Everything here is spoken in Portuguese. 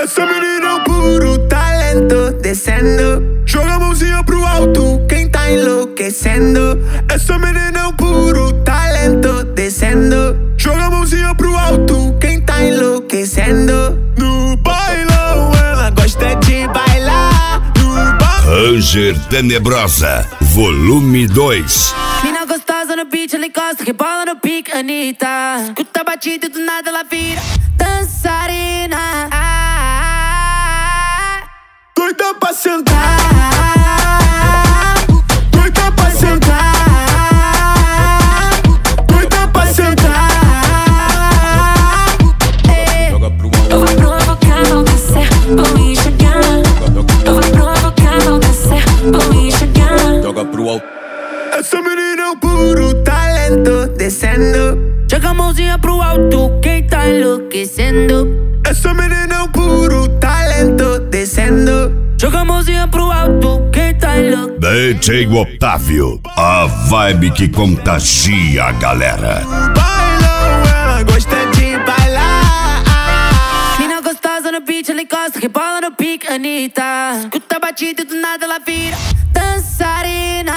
Essa menina é um puro talento, descendo. Joga a mãozinha pro alto, quem tá enlouquecendo. Essa menina é um puro talento, descendo. Joga a mãozinha pro alto, quem tá enlouquecendo. No bailão, ela gosta de bailar. Ranger Tenebrosa, volume 2. Mina gostosa no beat, ela encosta, rebola no pique, Anitta. Escuta a batida e do nada ela vira dançarina. Doida pra sentar, doida pra sentar, doida pra sentar. Eu vou provocar, vou descer, vou enxergar. Eu vou provocar, vou descer, vou enxergar. Joga pro alto. Essa menina é um puro talento, descendo. Joga a mãozinha pro alto, quem tá enlouquecendo. Essa menina é um puro talento, descendo. Joga a mãozinha pro alto, quem tá enlouquecendo. DJ Otávio, a vibe que contagia a galera. Bailão, ela gosta de bailar. Mina gostosa no beat, ela encosta, rebola no pique, Anitta. Escuta a batida e do nada ela vira dançarina.